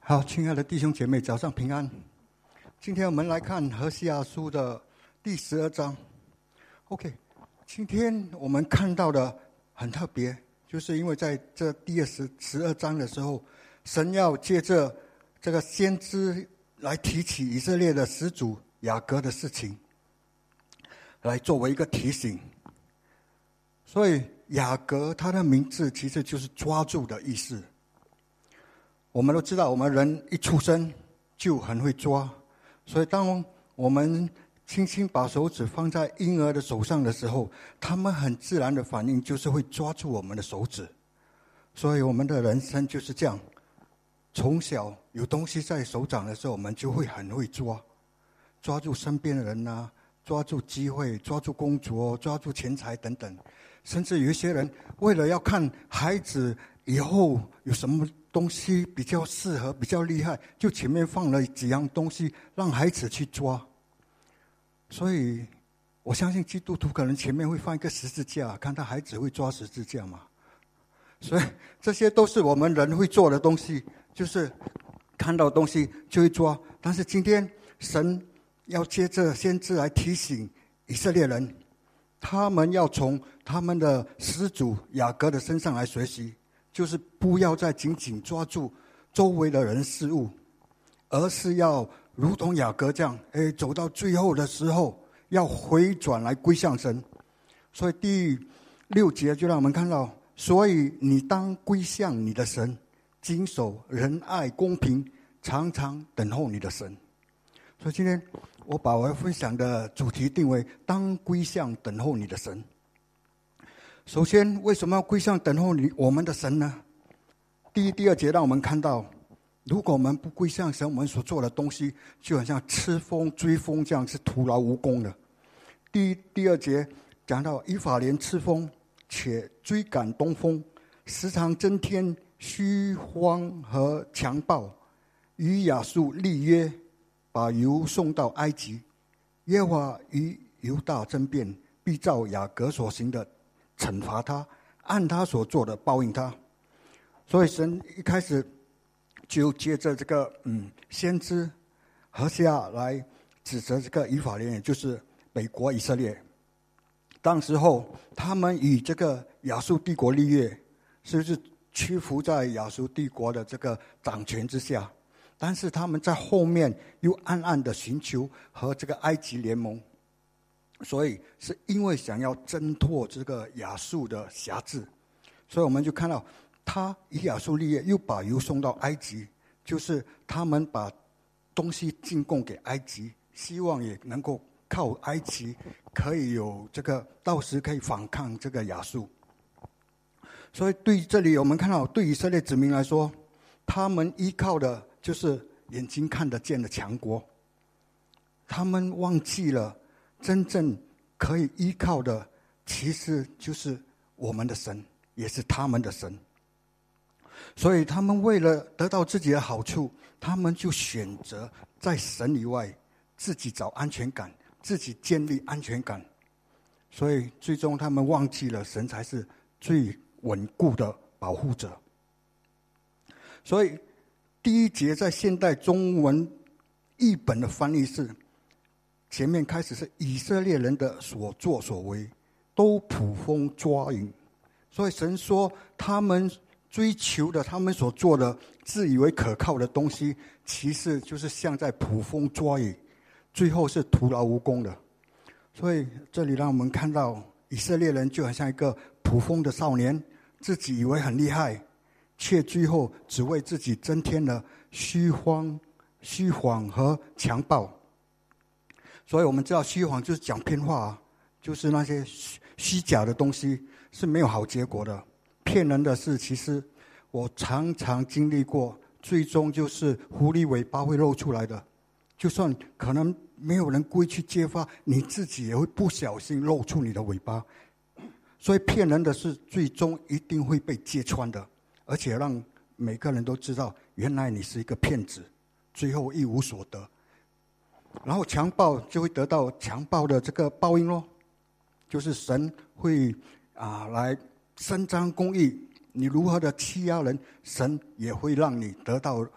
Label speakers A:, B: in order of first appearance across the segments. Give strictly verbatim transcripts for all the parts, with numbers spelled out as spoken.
A: 好，亲爱的弟兄姐妹，早上平安。今天我们来看何西阿书的第十二章。OK， 今天我们看到的很特别，就是因为在这第二十十二章的时候，神要借着这个先知来提起以色列的始祖雅各的事情，来作为一个提醒。所以雅各他的名字其实就是抓住的意思。我们都知道，我们人一出生就很会抓，所以当我们轻轻把手指放在婴儿的手上的时候，他们很自然的反应就是会抓住我们的手指。所以我们的人生就是这样，从小有东西在手掌的时候，我们就会很会抓，抓住身边的人啊，抓住机会，抓住工作，抓住钱财等等。甚至有一些人为了要看孩子以后有什么东西比较适合，比较厉害，就前面放了几样东西让孩子去抓。所以我相信基督徒可能前面会放一个十字架，看他孩子会抓十字架嘛。所以这些都是我们人会做的东西，就是看到东西就会抓。但是今天神要借着先知来提醒以色列人，他们要从他们的始祖雅各的身上来学习，就是不要再紧紧抓住周围的人事物，而是要如同雅各这样，哎，走到最后的时候要回转来归向神。所以第六节就让我们看到，所以你当归向你的神，谨守仁爱公平，常常等候你的神。所以今天我把我要分享的主题定为当归向等候你的神。首先，为什么要归向等候你我们的神呢？第一、第二节让我们看到，如果我们不归向神，我们所做的东西就好像吃风追风这样，是徒劳无功的。第一、第二节讲到以法莲吃风，且追赶东风，时常增添虚荒和强暴，与亚述立约，把油送到埃及。耶和华与犹大争辩，必照雅各所行的惩罚他，按他所做的报应他。所以神一开始就借着这个嗯先知何西阿来指责这个以法莲，也就是北国以色列。当时候他们与这个亚述帝国立约，是不是屈服在亚述帝国的这个掌权之下？但是他们在后面又暗暗的寻求和这个埃及联盟，所以是因为想要挣脱这个亚述的辖制，所以我们就看到他与亚述立约，又把油送到埃及，就是他们把东西进贡给埃及，希望也能够靠埃及可以有这个到时可以反抗这个亚述。所以对这里我们看到，对以色列子民来说，他们依靠的就是眼睛看得见的强国，他们忘记了真正可以依靠的其实就是我们的神，也是他们的神。所以他们为了得到自己的好处，他们就选择在神以外自己找安全感，自己建立安全感。所以最终他们忘记了神才是最稳固的保护者。所以第一节在现代中文译本的翻译是，前面开始是以色列人的所作所为都捕风抓影。所以神说他们追求的，他们所做的自以为可靠的东西，其实就是像在捕风抓影，最后是徒劳无功的。所以这里让我们看到以色列人就很像一个捕风的少年，自己以为很厉害，却最后只为自己增添了虚荒、虚谎和强暴。所以我们知道虚谎就是讲骗话，就是那些虚假的东西是没有好结果的。骗人的事，其实我常常经历过，最终就是狐狸尾巴会露出来的。就算可能没有人故意去揭发，你自己也会不小心露出你的尾巴。所以骗人的事最终一定会被揭穿的，而且让每个人都知道原来你是一个骗子，最后一无所得。然后强暴就会得到强暴的这个报应咯，就是神会啊来伸张公义，你如何的欺压人，神也会让你得到同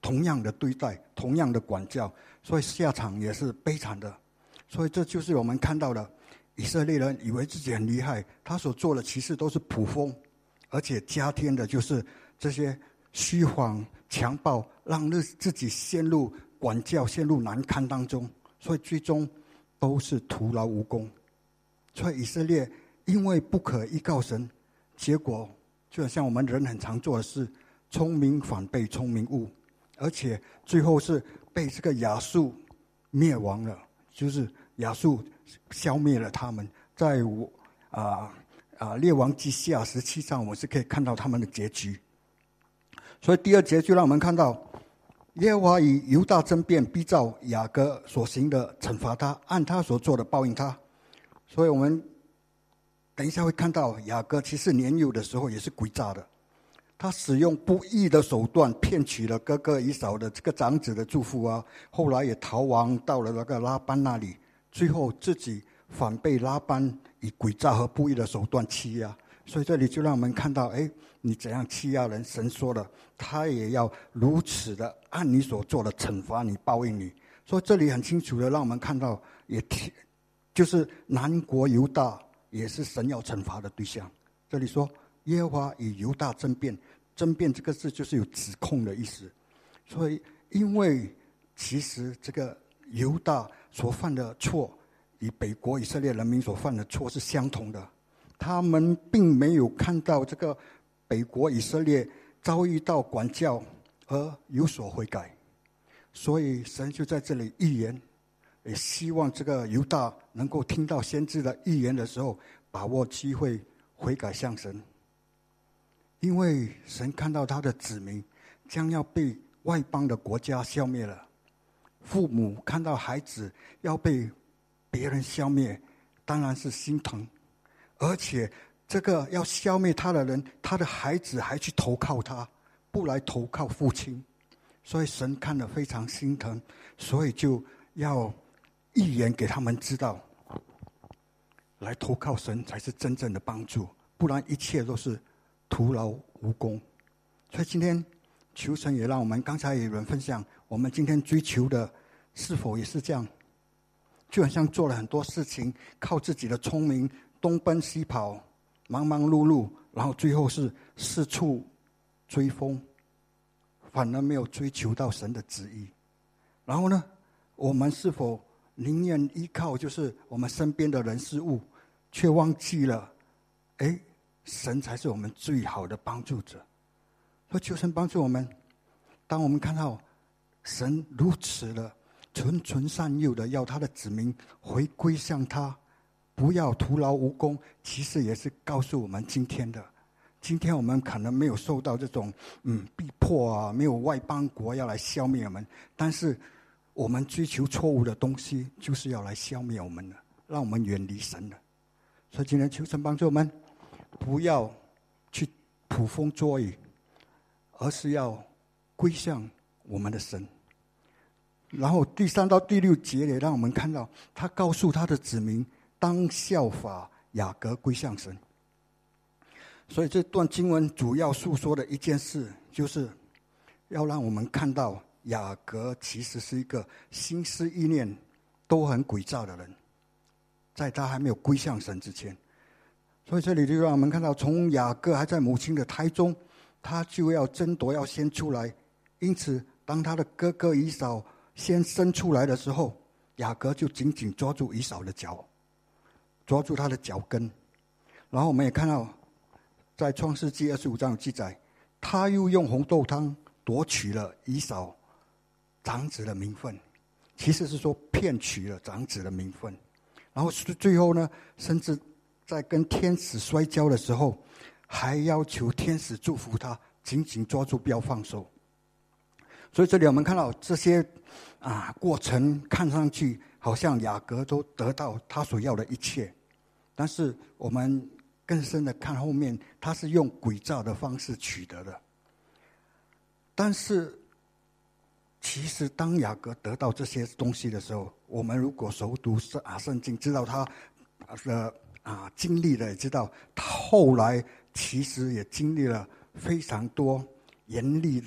A: 同样的对待，同样的管教，所以下场也是悲惨的。所以这就是我们看到的，以色列人以为自己很厉害，他所做的其实都是捕风，而且加添的就是这些虚谎、强暴，让自己陷入管教、陷入难堪当中，所以最终都是徒劳无功。所以以色列因为不可依靠神，结果就像我们人很常做的事，聪明反被聪明误，而且最后是被这个亚述灭亡了，就是亚述消灭了他们。在我啊啊列王记下十七章，我们是可以看到他们的结局。所以第二节就让我们看到，耶和华以犹大争辩，必照雅各所行的惩罚他，按他所做的报应他。所以我们等一下会看到，雅各其实年幼的时候也是诡诈的，他使用不义的手段骗取了哥哥以扫的这个长子的祝福啊，后来也逃亡到了那个拉班那里，最后自己反被拉班以诡诈和不义的手段欺压。所以这里就让我们看到，哎，你怎样欺压人，神说了，他也要如此的按你所做的惩罚你，报应你。所以这里很清楚的让我们看到，也就是南国犹大也是神要惩罚的对象。这里说耶和华与犹大争辩，争辩这个字就是有指控的意思。所以因为其实这个犹大所犯的错与北国以色列人民所犯的错是相同的，他们并没有看到这个北国以色列遭遇到管教而有所悔改，所以神就在这里预言，也希望这个犹大能够听到先知的预言的时候，把握机会悔改向神。因为神看到他的子民将要被外邦的国家消灭了，父母看到孩子要被别人消灭，当然是心疼，而且这个要消灭他的人，他的孩子还去投靠他，不来投靠父亲，所以神看得非常心疼，所以就要预言给他们知道，来投靠神才是真正的帮助，不然一切都是徒劳无功。所以今天求神也让我们，刚才有人分享，我们今天追求的是否也是这样，就很像做了很多事情，靠自己的聪明东奔西跑，忙忙碌碌，然后最后是四处追风，反而没有追求到神的旨意。然后呢，我们是否宁愿依靠就是我们身边的人事物，却忘记了哎，神才是我们最好的帮助者。所以求神帮助我们，当我们看到神如此的循循善诱的要他的子民回归向他，不要徒劳无功，其实也是告诉我们今天的今天我们可能没有受到这种嗯逼迫啊，没有外邦国要来消灭我们，但是我们追求错误的东西就是要来消灭我们的，让我们远离神的。所以今天求神帮助我们，不要去捕风捉影，而是要归向我们的神。然后第三到第六节也让我们看到，他告诉他的子民当效法雅各归向神。所以这段经文主要诉说的一件事，就是要让我们看到雅各其实是一个心思意念都很诡诈的人，在他还没有归向神之前。所以这里就让我们看到，从雅各还在母亲的胎中，他就要争夺，要先出来。因此当他的哥哥以扫先生出来的时候，雅各就紧紧抓住以扫的脚，抓住他的脚跟。然后我们也看到在创世纪二十五章有记载，他又用红豆汤夺取了以扫长子的名分，其实是说骗取了长子的名分。然后最后呢，甚至在跟天使摔跤的时候，还要求天使祝福他，紧紧抓住不要放手。所以这里我们看到这些啊过程，看上去好像雅各都得到他所要的一切，但是我们更深的看后面，他是用诡诈的方式取得的。但是其实当雅各得到这些东西的时候，我们如果熟读啊圣经，知道他的啊经历了，也知道他后来其实也经历了非常多严厉的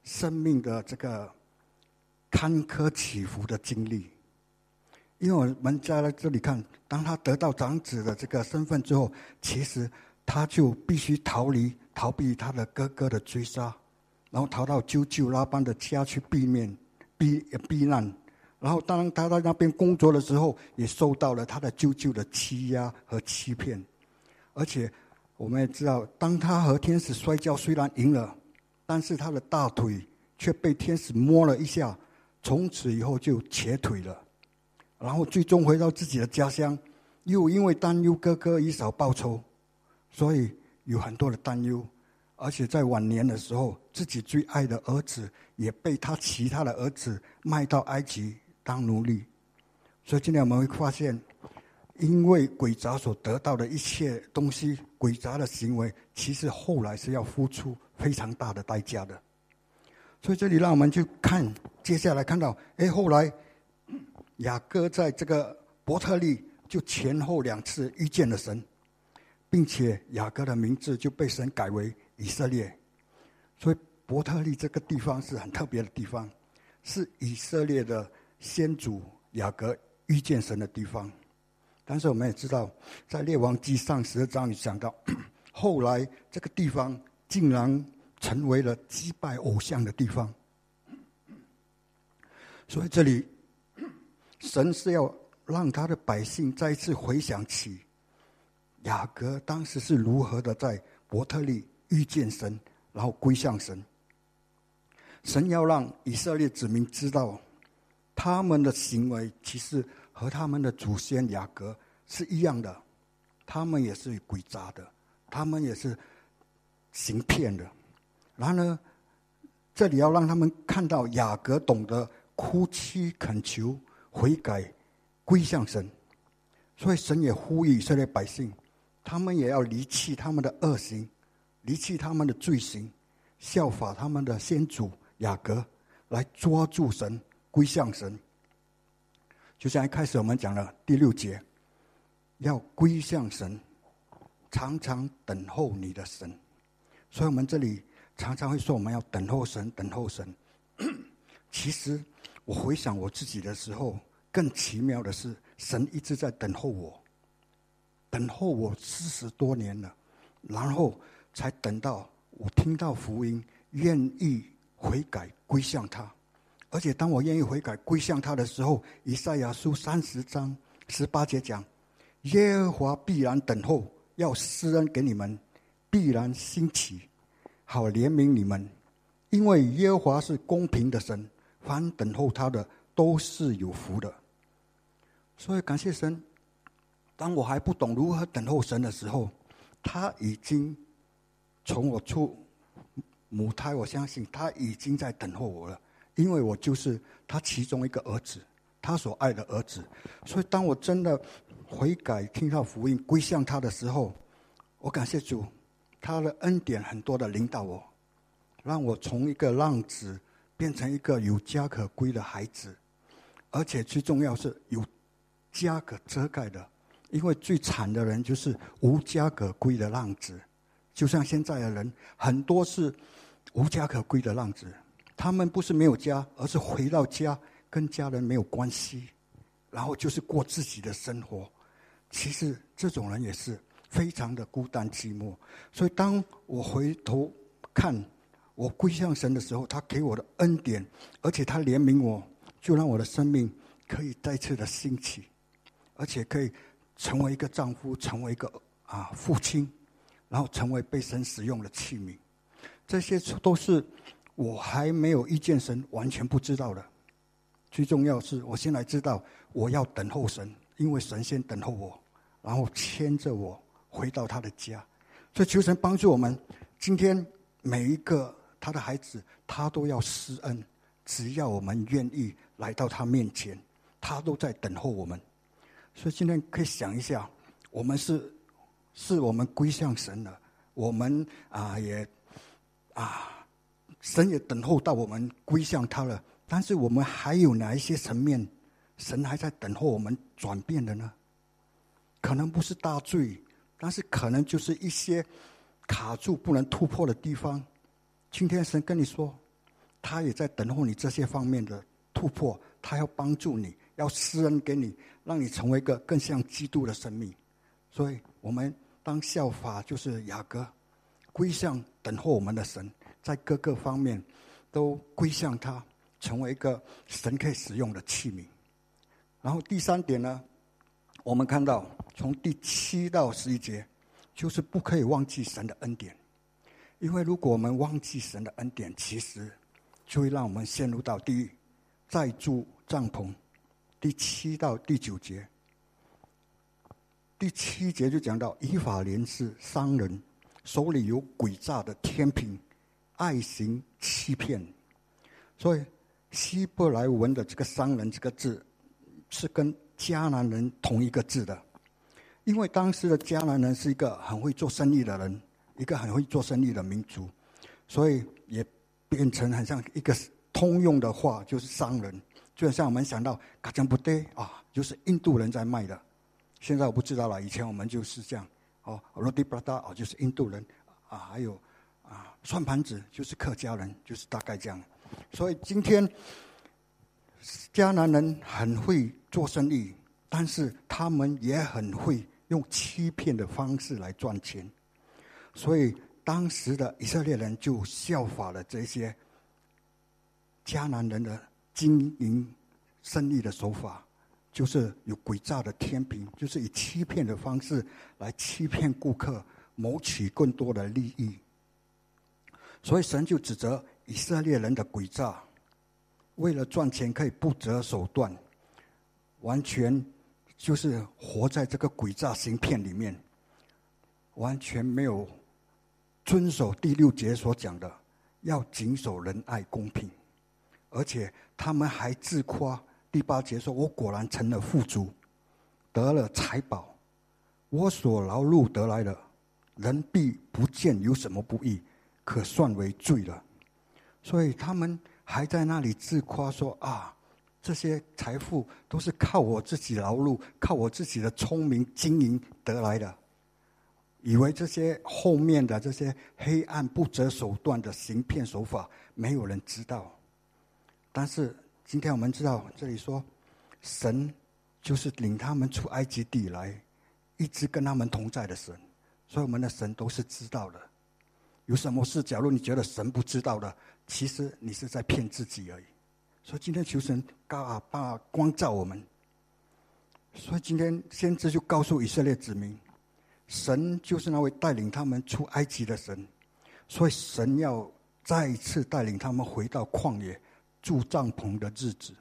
A: 生命的这个坎坷起伏的经历。因为我们在这里看，当他得到长子的这个身份之后，其实他就必须逃离、逃避他的哥哥的追杀，然后逃到舅舅拉班的家去避免、避避难。然后当他在那边工作的时候，也受到了他的舅舅的欺压和欺骗。而且我们也知道，当他和天使摔跤，虽然赢了，但是他的大腿却被天使摸了一下，从此以后就瘸腿了。然后最终回到自己的家乡，又因为担忧哥哥以少报仇，所以有很多的担忧。而且在晚年的时候，自己最爱的儿子也被他其他的儿子卖到埃及当奴隶。所以今天我们会发现，因为诡诈所得到的一切东西，诡诈的行为，其实后来是要付出非常大的代价的。所以这里让我们去看，接下来看到，哎，后来雅各在这个伯特利就前后两次遇见了神，并且雅各的名字就被神改为以色列。所以伯特利这个地方是很特别的地方，是以色列的先祖雅各遇见神的地方。但是我们也知道，在列王纪上十二章里讲到，后来这个地方竟然成为了击拜偶像的地方。所以这里神是要让他的百姓再一次回想起雅各当时是如何的在伯特利遇见神，然后归向神。神要让以色列子民知道，他们的行为其实和他们的祖先雅各是一样的，他们也是诡诈的，他们也是行骗的。然后呢，这里要让他们看到雅各懂得哭泣恳求悔改归向神。所以神也呼吁以色列百姓，他们也要离弃他们的恶行，离弃他们的罪行，效法他们的先祖雅各，来抓住神归向神。就像一开始我们讲的第六节，要归向神，常常等候你的神。所以我们这里常常会说我们要等候神，等候神。其实我回想我自己的时候，更奇妙的是，神一直在等候我，等候我四十多年了，然后才等到我听到福音，愿意悔改归向他。而且当我愿意悔改归向他的时候，以赛亚书三十章十八节讲，耶和华必然等候，要施恩给你们，必然兴起，好怜悯你们。因为耶和华是公平的神，凡等候他的都是有福的。所以感谢神，当我还不懂如何等候神的时候，他已经从我出母胎，我相信他已经在等候我了，因为我就是他其中一个儿子，他所爱的儿子。所以当我真的悔改听到福音归向他的时候，我感谢主，他的恩典很多的领导我，让我从一个浪子变成一个有家可归的孩子。而且最重要是有家可遮盖的，因为最惨的人就是无家可归的浪子。就像现在的人很多是无家可归的浪子，他们不是没有家，而是回到家跟家人没有关系，然后就是过自己的生活。其实这种人也是非常的孤单寂寞。所以当我回头看我归向神的时候，他给我的恩典，而且他怜悯我，就让我的生命可以再次的兴起，而且可以成为一个丈夫，成为一个啊父亲，然后成为被神使用的器皿。这些都是我还没有遇见神完全不知道的。最重要是我现在知道我要等候神，因为神先等候我，然后牵着我回到他的家。所以求神帮助我们，今天每一个他的孩子，他都要施恩，只要我们愿意来到他面前，他都在等候我们。所以今天可以想一下，我们是是我们归向神了，我们啊也啊神也等候到我们归向他了，但是我们还有哪一些层面神还在等候我们转变的呢？可能不是大罪，但是可能就是一些卡住不能突破的地方。今天神跟你说， 他也在等候你这些方面的突破，他要帮助你，要施恩给你，让你成为一个更像基督的生命。所以我们当效法就是雅各，归向等候我们的神，在各个方面都归向他，成为一个神可以使用的器皿。然后第三点呢，我们看到从第七到十一节，就是不可以忘记神的恩典。因为如果我们忘记神的恩典，其实就会让我们陷入到地狱，再筑帐篷。第七到第九节，第七节就讲到以法莲是商人，手里有诡诈的天平，爱行欺骗。所以希伯来文的这个商人这个字是跟迦南人同一个字的，因为当时的迦南人是一个很会做生意的人，一个很会做生意的民族，所以也变成很像一个通用的话，就是商人。就像我们想到嘎江布堆啊，就是印度人在卖的。现在我不知道了，以前我们就是这样哦，罗迪布拉达哦，就是印度人啊，还有啊算盘子就是客家人，就是大概这样。所以今天迦南人很会做生意，但是他们也很会用欺骗的方式来赚钱。所以当时的以色列人就效法了这些迦南人的经营生意的手法，就是有诡诈的天平，就是以欺骗的方式来欺骗顾客，谋取更多的利益。所以神就指责以色列人的诡诈，为了赚钱可以不择手段，完全就是活在这个诡诈行骗里面，完全没有遵守第六节所讲的要谨守仁爱公平。而且他们还自夸，第八节说，我果然成了富足，得了财宝，我所劳碌得来的，人必不见有什么不义，可算为罪了。所以他们还在那里自夸说啊，这些财富都是靠我自己劳碌，靠我自己的聪明经营得来的，以为这些后面的这些黑暗不择手段的行骗手法没有人知道。但是今天我们知道，这里说神就是领他们出埃及地来，一直跟他们同在的神，所以我们的神都是知道的。有什么事假如你觉得神不知道的，其实你是在骗自己而已。所以今天求神嘎巴光照我们。所以今天先知就告诉以色列子民，神就是那位带领他们出埃及的神，所以神要再一次带领他们回到旷野住帐篷的日子。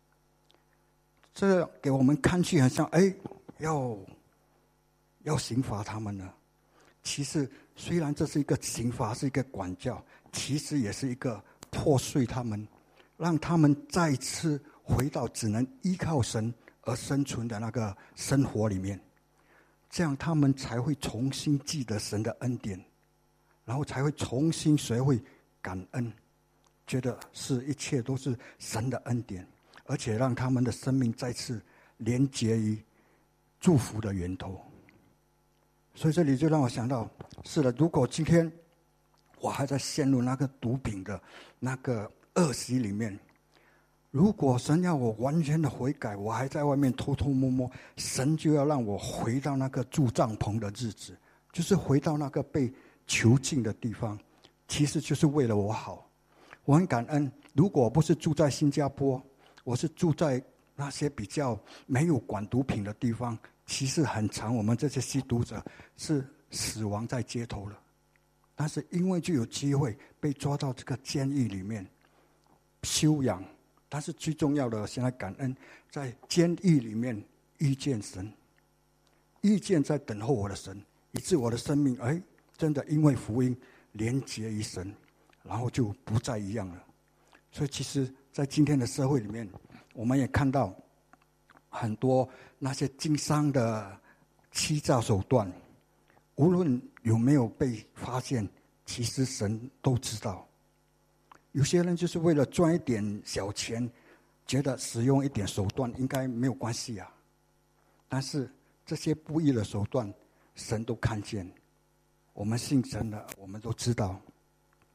A: 这给我们看去很像哎，要要刑罚他们了。其实虽然这是一个刑罚，是一个管教，其实也是一个破碎他们，让他们再次回到只能依靠神而生存的那个生活里面，这样他们才会重新记得神的恩典，然后才会重新学会感恩，觉得是一切都是神的恩典，而且让他们的生命再次连结于祝福的源头。所以这里就让我想到，是的，如果今天我还在陷入那个毒品的那个恶习里面，如果神要我完全的悔改，我还在外面偷偷摸摸，神就要让我回到那个住帐篷的日子，就是回到那个被囚禁的地方，其实就是为了我好。我很感恩，如果我不是住在新加坡，我是住在那些比较没有管毒品的地方，其实很长我们这些吸毒者是死亡在街头了。但是因为就有机会被抓到这个监狱里面休养，但是最重要的现在感恩，在监狱里面遇见神，遇见在等候我的神，以致我的生命哎，真的因为福音连结于神，然后就不再一样了。所以其实在今天的社会里面，我们也看到很多那些经商的欺诈手段，无论有没有被发现，其实神都知道。有些人就是为了赚一点小钱，觉得使用一点手段应该没有关系啊。但是这些不义的手段，神都看见。我们信神的，我们都知道。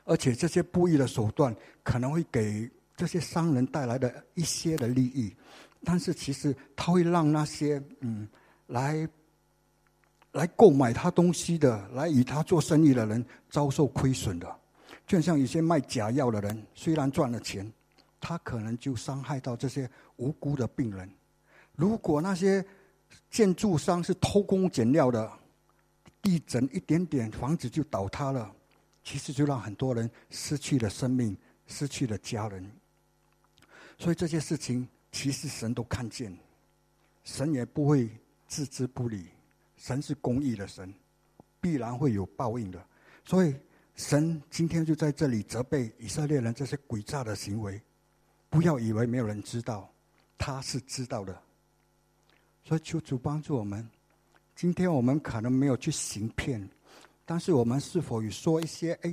A: 而且这些不义的手段可能会给这些商人带来的一些的利益，但是其实他会让那些嗯来来购买他东西的、来与他做生意的人遭受亏损的。就像有些卖假药的人，虽然赚了钱，他可能就伤害到这些无辜的病人。如果那些建筑商是偷工减料的，地震一点点房子就倒塌了，其实就让很多人失去了生命，失去了家人。所以这些事情其实神都看见，神也不会置之不理。神是公义的神，必然会有报应的。所以神今天就在这里责备以色列人这些诡诈的行为，不要以为没有人知道，他是知道的。所以求主帮助我们，今天我们可能没有去行骗，但是我们是否有说一些哎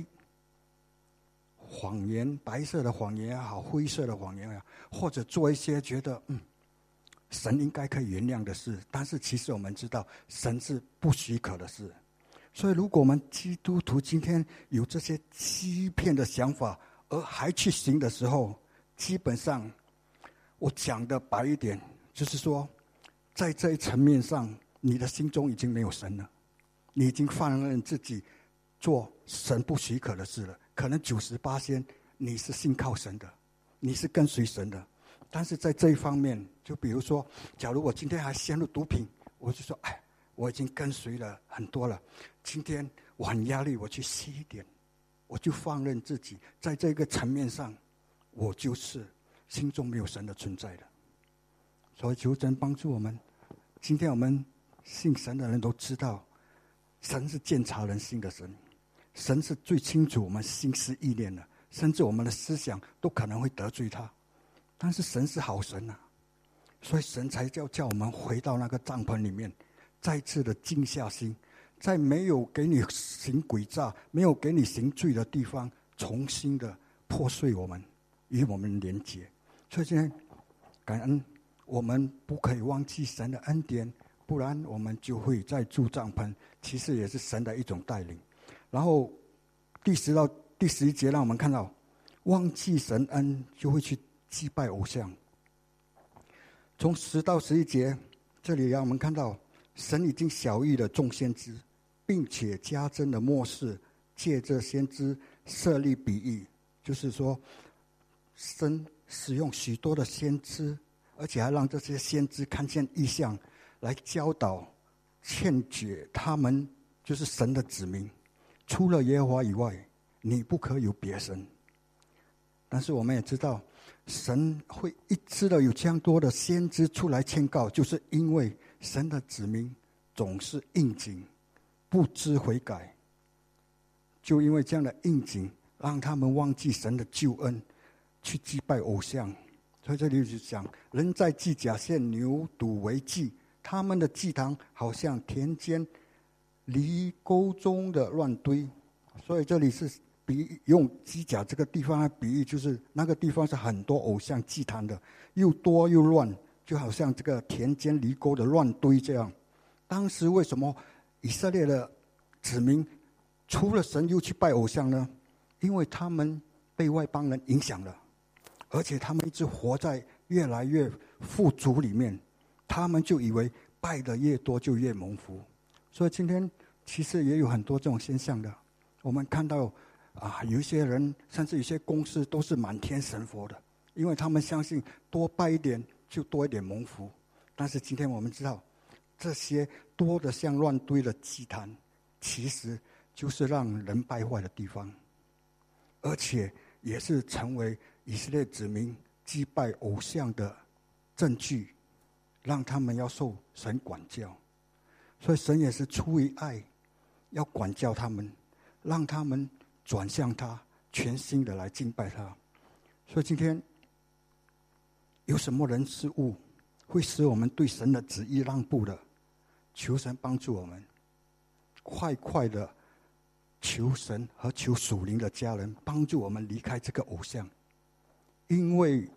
A: 谎言，白色的谎言也好，灰色的谎言也好，或者做一些觉得嗯神应该可以原谅的事，但是其实我们知道神是不许可的事。所以如果我们基督徒今天有这些欺骗的想法而还去行的时候，基本上我讲的白一点，就是说在这一层面上，你的心中已经没有神了，你已经放任自己做神不许可的事了。可能九十八仙你是信靠神的，你是跟随神的，但是在这一方面，就比如说，假如我今天还陷入毒品，我就说，哎，我已经跟随了很多了，今天我很压力，我去吸一点，我就放任自己，在这个层面上，我就是心中没有神的存在的。所以求神帮助我们，今天我们信神的人都知道，神是鉴察人心的神，神是最清楚我们心思意念的，甚至我们的思想都可能会得罪他。但是神是好神啊，所以神才叫叫我们回到那个帐篷里面，再次的静下心，在没有给你行诡诈、没有给你行罪的地方，重新的破碎我们，与我们连结。所以今天感恩，我们不可以忘记神的恩典，不然我们就会在住帐篷，其实也是神的一种带领。然后第十到第十一节让我们看到，忘记神恩就会去祭拜偶像。从十到十一节，这里让我们看到神已经晓谕了众先知，并且加增的末世，借着先知设立比喻，就是说神使用许多的先知，而且还让这些先知看见异象，来教导劝解他们，就是神的子民，除了耶和华以外，你不可有别神。但是我们也知道，神会一直的有这样多的先知出来劝告，就是因为神的子民总是应景，不知悔改，就因为这样的应景，让他们忘记神的救恩，去祭拜偶像。所以这里就讲，人在祭甲献牛犊为祭，他们的祭坛好像田间犁沟中的乱堆。所以这里是比用机甲这个地方来比喻，就是那个地方是很多偶像祭坛的，又多又乱，就好像这个田间犁沟的乱堆这样。当时为什么以色列的子民除了神又去拜偶像呢？因为他们被外邦人影响了，而且他们一直活在越来越富足里面，他们就以为拜的越多就越蒙福。所以今天其实也有很多这种现象的。我们看到啊，有一些人甚至有些公司都是满天神佛的，因为他们相信多拜一点就多一点蒙福。但是今天我们知道，这些多的像乱堆的祭坛，其实就是让人败坏的地方，而且也是成为以色列子民祭拜偶像的证据，让他们要受神管教。所以神也是出于爱，要管教他们，让他们转向他，全心的来敬拜他。所以今天有什么人事物会使我们对神的旨意让步的，求神帮助我们，快快的求神和求属灵的家人帮助我们离开这个偶像。因为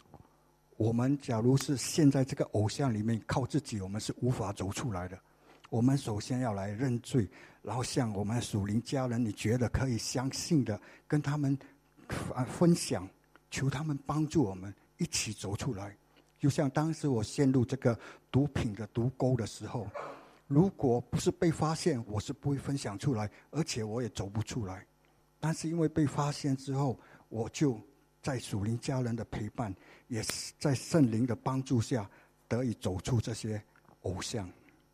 A: 我们假如是陷在这个偶像里面，靠自己我们是无法走出来的。 我们首先要来认罪，然后向我们属灵家人，你觉得可以相信的，跟他们分享，求他们帮助我们一起走出来。就像当时我陷入这个毒品的毒沟的时候，如果不是被发现，我是不会分享出来，而且我也走不出来。但是因为被发现之后，我就在属灵家人的陪伴，也是在圣灵的帮助下，得以走出这些偶像。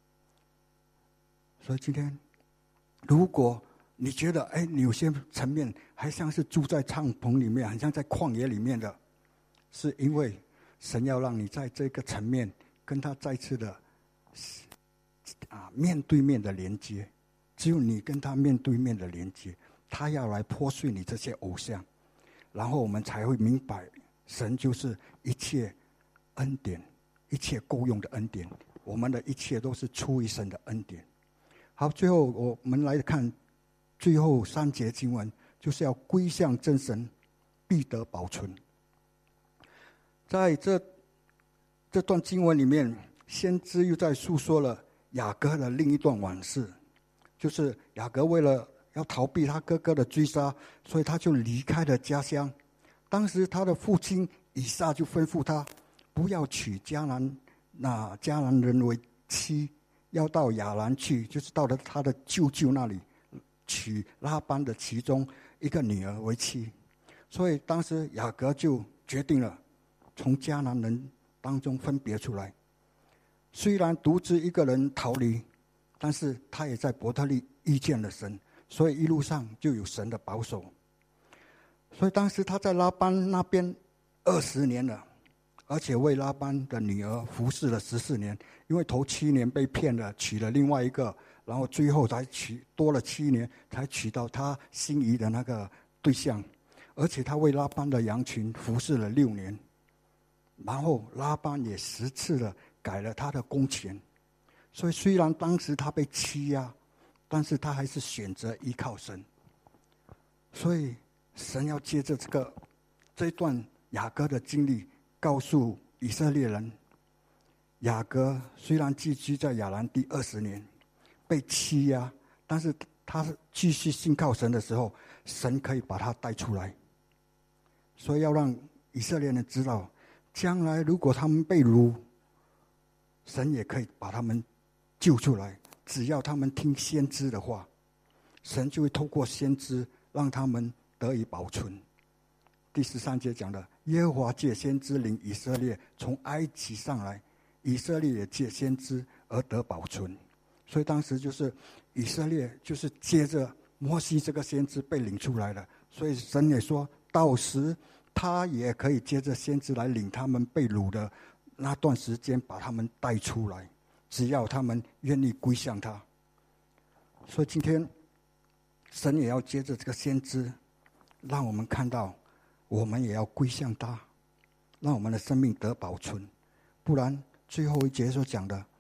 A: 所以今天，如果你觉得哎，你有些层面还像是住在帐篷里面，很像在旷野里面的，是因为神要让你在这个层面跟他再次的啊面对面的连接，只有你跟他面对面的连接，他要来破碎你这些偶像，然后我们才会明白，神就是一切恩典，一切够用的恩典，我们的一切都是出于神的恩典。好，最后我们来看最后三节经文，就是要归向真神，必得保存。在这这段经文里面，先知又在诉说了雅各的另一段往事，就是雅各为了要逃避他哥哥的追杀，所以他就离开了家乡。当时他的父亲以撒就吩咐他，不要娶迦南那迦南人为妻，要到亚兰去，就是到了他的舅舅那里，娶拉班的其中一个女儿为妻。所以当时雅各就决定了从迦南人当中分别出来，虽然独自一个人逃离，但是他也在伯特利遇见了神，所以一路上就有神的保守。所以当时他在拉班那边二十年了，而且为拉班的女儿服侍了十四年，因为头七年被骗了，娶了另外一个，然后最后才娶多了七年才娶到他心仪的那个对象，而且他为拉班的羊群服侍了六年。然后拉班也十次的改了他的工钱，所以虽然当时他被欺压，但是他还是选择依靠神。所以神要借着这个这段雅各的经历，告诉以色列人，雅各虽然寄居在亚兰第二十年，被欺压，但是他继续信靠神的时候，神可以把他带出来。所以要让以色列人知道，将来如果他们被掳，神也可以把他们救出来，只要他们听先知的话，神就会透过先知让他们得以保存。第十三节讲的，耶和华借先知领以色列从埃及上来，以色列也借先知而得保存。所以当时就是以色列就是借着摩西这个先知被领出来了，所以神也说到时他也可以接着先知来领他们被掳的那段时间，把他们带出来，只要他们愿意归向他。所以今天神也要接着这个先知，让我们看到我们也要归向他，让我们的生命得保存。不然最后一节所讲的，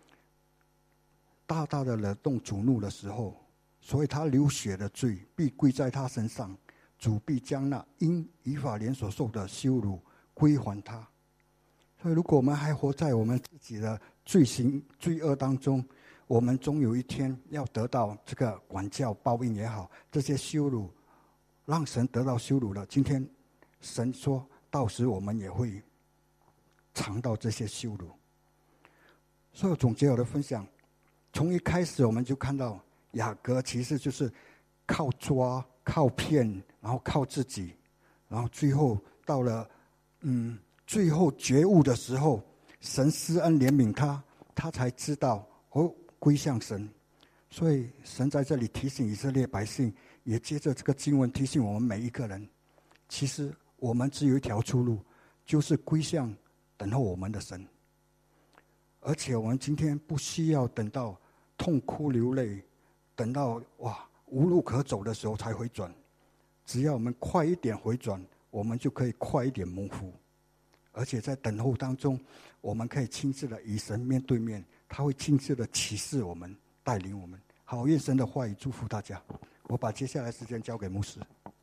A: 大大的惹动主怒的时候，所以他流血的罪必归在他身上，主必将那因以法莲所受的羞辱归还他。所以如果我们还活在我们自己的罪行罪恶当中，我们终有一天要得到这个管教报应也好，这些羞辱让神得到羞辱了。今天神说到时我们也会尝到这些羞辱。所以总结我的分享，从一开始我们就看到雅各其实就是靠抓靠骗，然后靠自己，然后最后到了嗯最后觉悟的时候，神施恩怜悯他，他才知道哦归向神。所以神在这里提醒以色列百姓，也接着这个经文提醒我们每一个人，其实我们只有一条出路，就是归向等候我们的神。而且我们今天不需要等到痛哭流泪，等到哇无路可走的时候才回转，只要我们快一点回转，我们就可以快一点蒙福。而且在等候当中，我们可以亲自的与神面对面，他会亲自的启示我们，带领我们。好，愿神的话语祝福大家。我把接下来时间交给牧师。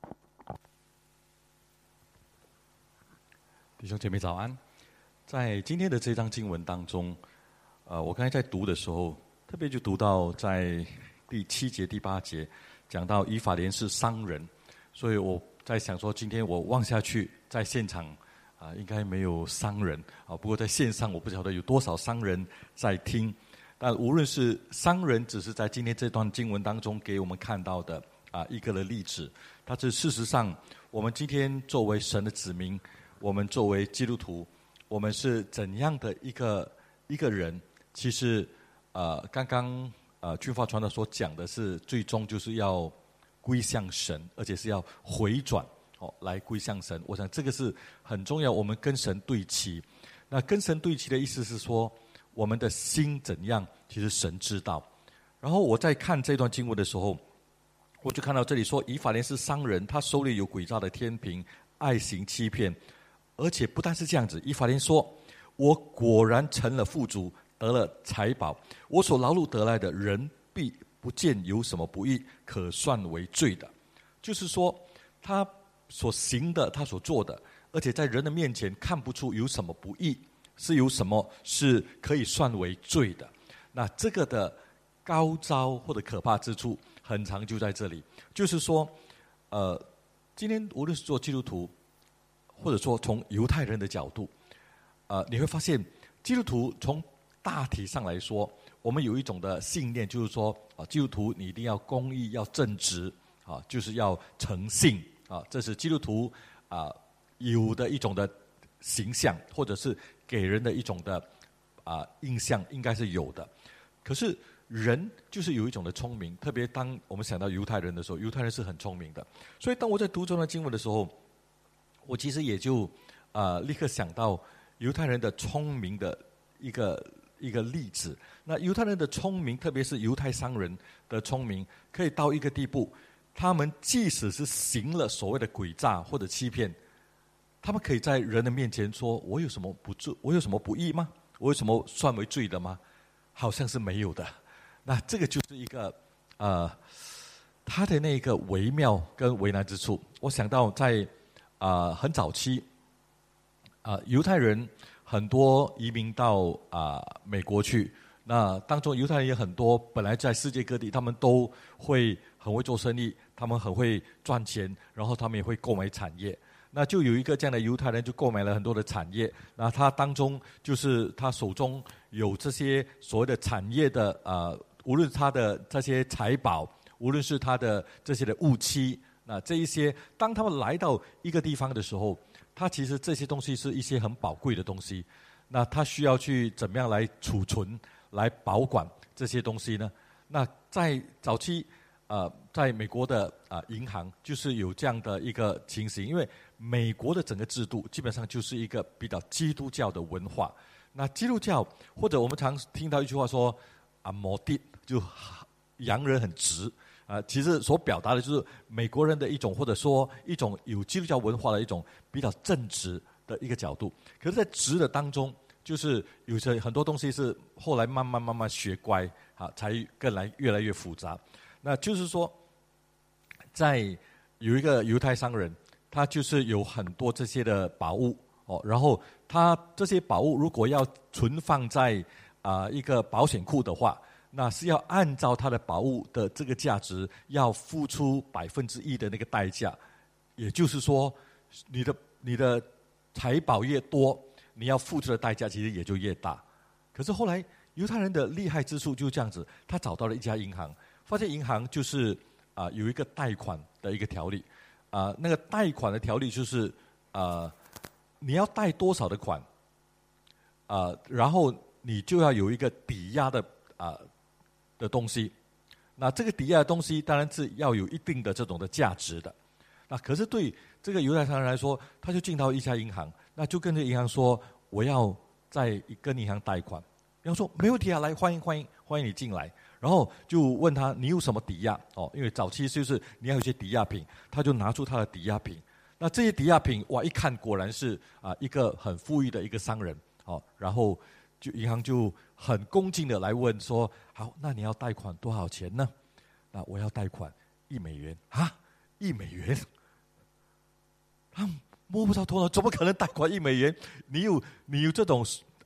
B: 弟兄姐妹早安。在今天的这章经文当中，呃，我刚才在读的时候， 特别就读到在第七节、第八节，讲到以法莲是商人，所以我在想说，今天我望下去，在现场啊，应该没有商人啊，不过在线上我不晓得有多少商人在听。但无论是商人，只是在今天这段经文当中给我们看到的啊一个的例子，但是事实上，我们今天作为神的子民，我们作为基督徒，我们是怎样的一个一个人？其实，呃，刚刚呃俊发传道所讲的是，最终就是要归向神，而且是要回转哦，来归向神。我想这个是很重要，我们跟神对齐。那跟神对齐的意思是说，我们的心怎样，其实神知道。然后我在看这段经文的时候，我就看到这里说，以法莲是商人，他手里有诡诈的天平，爱行欺骗。而且不但是这样子，以法莲说，我果然成了富足，得了财宝，我所劳碌得来的，人必不见有什么不义可算为罪的。就是说，他所行的，他所做的，而且在人的面前看不出有什么不义，是有什么是可以算为罪的。那这个的高招或者可怕之处，很常就在这里。就是说，呃，今天无论是做基督徒，或者说从犹太人的角度，呃，你会发现基督徒从大体上来说，我们有一种的信念，就是说啊，基督徒你一定要公义，要正直啊，就是要诚信啊，这是基督徒啊有的一种的形象，或者是给人的一种的啊印象，应该是有的。可是人就是有一种的聪明，特别当我们想到犹太人的时候，犹太人是很聪明的。所以当我在读这段经文的时候，我其实也就啊、呃、立刻想到犹太人的聪明的一个一个例子。那犹太人的聪明，特别是犹太商人的聪明，可以到一个地步，他们即使是行了所谓的诡诈或者欺骗，他们可以在人的面前说：“我有什么不罪？我有什么不义吗？我有什么算为罪的吗？”好像是没有的。那这个就是一个呃，他的那个微妙跟为难之处。我想到在啊、呃、很早期啊、呃，犹太人很多移民到啊、呃、美国去。那当中犹太人也很多，本来在世界各地，他们都会很会做生意，他们很会赚钱，然后他们也会购买产业。那就有一个这样的犹太人，就购买了很多的产业。那他当中就是他手中有这些所谓的产业的啊、呃，无论他的这些财宝，无论是他的这些的物期，那这一些，当他们来到一个地方的时候，他其实这些东西是一些很宝贵的东西。那他需要去怎么样来储存、来保管这些东西呢？那在早期，呃，在美国的啊、呃、银行就是有这样的一个情形，因为美国的整个制度基本上就是一个比较基督教的文化。那基督教，或者我们常听到一句话说啊，摩的就洋人很直啊、呃，其实所表达的就是美国人的一种，或者说一种有基督教文化的一种比较正直的一个角度。可是，在直的当中，就是有些很多东西是后来慢慢慢慢学乖啊，才更来越来越复杂。那就是说，在有一个犹太商人，他就是有很多这些的宝物哦，然后他这些宝物如果要存放在啊、呃、一个保险库的话，那是要按照他的宝物的这个价值，要付出百分之一的那个代价。也就是说，你的你的财宝越多，你要付出的代价其实也就越大。可是后来犹太人的厉害之处就是这样子，他找到了一家银行，发现银行就是啊、呃、有一个贷款的一个条例啊、呃，那个贷款的条例就是啊、呃、你要贷多少的款啊、呃，然后你就要有一个抵押的啊、呃、的东西。那这个抵押的东西当然是要有一定的这种的价值的。那可是对这个犹太商人来说，他就进到一家银行，那就跟这银行说，我要在跟银行贷款。银行说没问题啊，来欢迎欢迎欢迎你进来。然后就问他你有什么抵押哦？因为早期就是你要有一些抵押品，他就拿出他的抵押品。那这些抵押品哇，一看果然是啊、呃、一个很富裕的一个商人哦。然后就银行就很恭敬的来问说，好，那你要贷款多少钱呢？那我要贷款一美元啊，一美元。他摸不着头脑，怎么可能贷款一美元？你有你有这种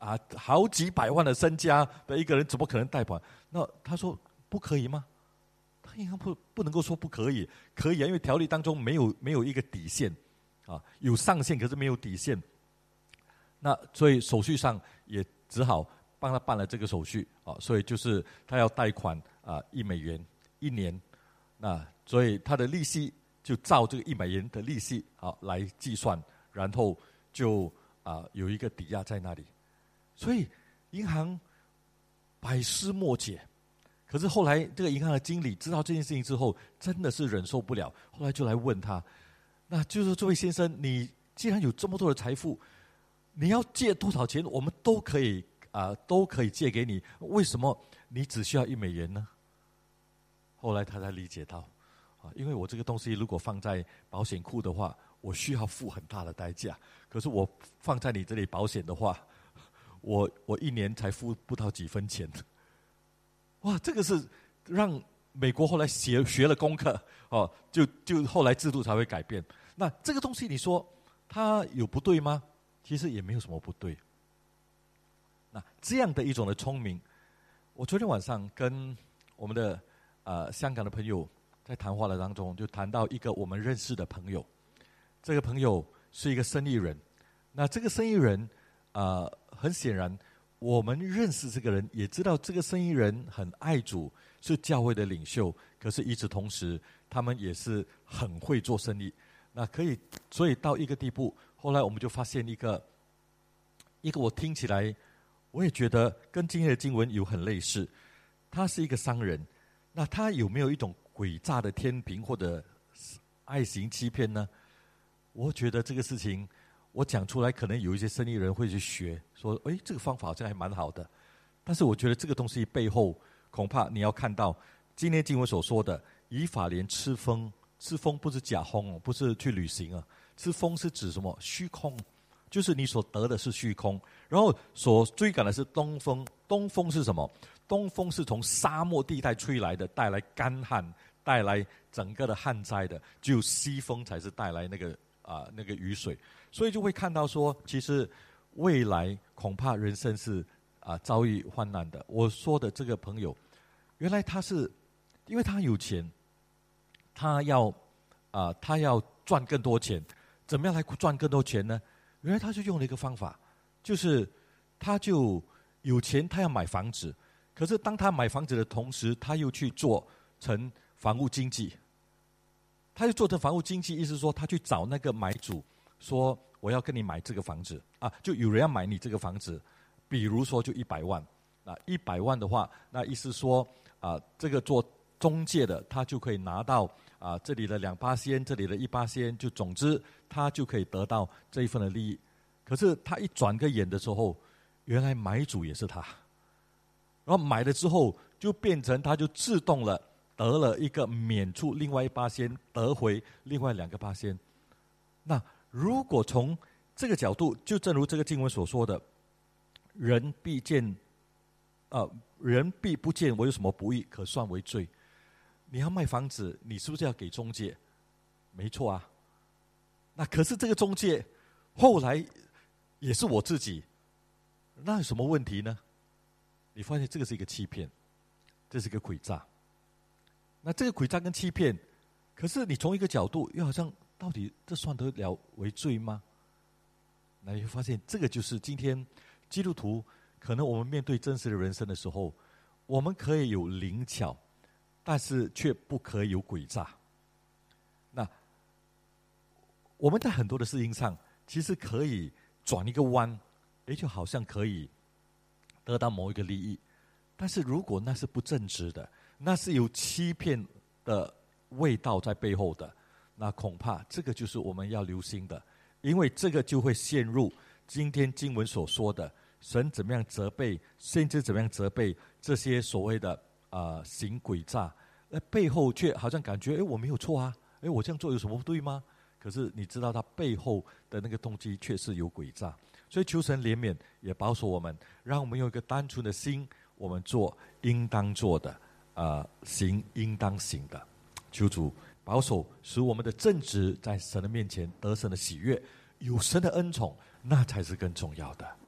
B: 啊好几百万的身家的一个人，怎么可能贷款？那他说不可以吗？他银行不不能够说不可以，可以啊，因为条例当中没有没有一个底线，啊，有上限可是没有底线。那所以手续上也只好帮他办了这个手续啊，所以就是他要贷款啊一美元一年，那所以他的利息就照这个一美元的利息啊来计算，然后就啊有一个抵押在那里，所以银行百思莫解。可是后来这个银行的经理知道这件事情之后，真的是忍受不了，后来就来问他，那就是这位先生，你既然有这么多的财富，你要借多少钱，我们都可以啊、呃，都可以借给你，为什么你只需要一美元呢？后来他才理解到，啊，因为我这个东西如果放在保险库的话，我需要付很大的代价，可是我放在你这里保险的话，我我一年才付不到几分钱。哇，这个是让美国后来学学了功课哦，就就后来制度才会改变。那这个东西你说它有不对吗？其实也没有什么不对。那这样的一种的聪明，我昨天晚上跟我们的呃香港的朋友在谈话的当中，就谈到一个我们认识的朋友，这个朋友是一个生意人。那这个生意人呃，很显然。我们认识这个人，也知道这个生意人很爱主，是教会的领袖。可是与此同时，他们也是很会做生意。那可以，所以到一个地步，后来我们就发现一个，一个我听起来，我也觉得跟今天的经文有很类似。他是一个商人，那他有没有一种诡诈的天平或者爱行欺骗呢？我觉得这个事情。我讲出来，可能有一些生意人会去学，说：“哎，这个方法好像还蛮好的。”但是我觉得这个东西背后，恐怕你要看到今天经文所说的“以法莲吃风”，吃风不是假风哦，不是去旅行啊，吃风是指什么？虚空，就是你所得的是虚空，然后所追赶的是东风。东风是什么？东风是从沙漠地带吹来的，带来干旱，带来整个的旱灾的。只有西风才是带来那个啊、呃、那个雨水。所以就会看到说，其实未来恐怕人生是啊、呃、遭遇患难的。我说的这个朋友，原来他是因为他有钱，他要啊、呃、他要赚更多钱，怎么样来赚更多钱呢？原来他就用了一个方法，就是他就有钱，他要买房子，可是当他买房子的同时，他又去做成房屋经纪。他就做成房屋经纪，意思说他去找那个买主。说我要跟你买这个房子啊，就有人要买你这个房子，比如说就一百万，那一百万的话，那意思说啊，这个做中介的他就可以拿到啊这里的两巴仙，这里的一巴仙，就总之他就可以得到这一份的利益。可是他一转个眼的时候，原来买主也是他，然后买了之后就变成他就自动了得了一个免出另外一巴仙，得回另外两个巴仙。那如果从这个角度，就正如这个经文所说的，人必见，呃，人必不见我有什么不义，可算为罪。你要卖房子，你是不是要给中介？没错啊。那可是这个中介后来也是我自己，那有什么问题呢？你发现这个是一个欺骗，这是一个诡诈。那这个诡诈跟欺骗，可是你从一个角度又好像。到底这算得了为罪吗？那你会发现，这个就是今天基督徒可能我们面对真实的人生的时候，我们可以有灵巧，但是却不可以有诡诈。那我们在很多的事情上，其实可以转一个弯，也就好像可以得到某一个利益。但是如果那是不正直的，那是有欺骗的味道在背后的。那恐怕这个就是我们要留心的，因为这个就会陷入今天经文所说的神怎么样责备，甚至怎么样责备这些所谓的啊、呃、行诡诈，那背后却好像感觉哎我没有错啊，哎我这样做有什么不对吗？可是你知道他背后的那个动机却是有诡诈，所以求神怜悯，也保守我们，让我们有一个单纯的心，我们做应当做的，啊、呃、行应当行的，求主。保守，使我们的正直在神的面前得神的喜悦，有神的恩宠，那才是更重要的。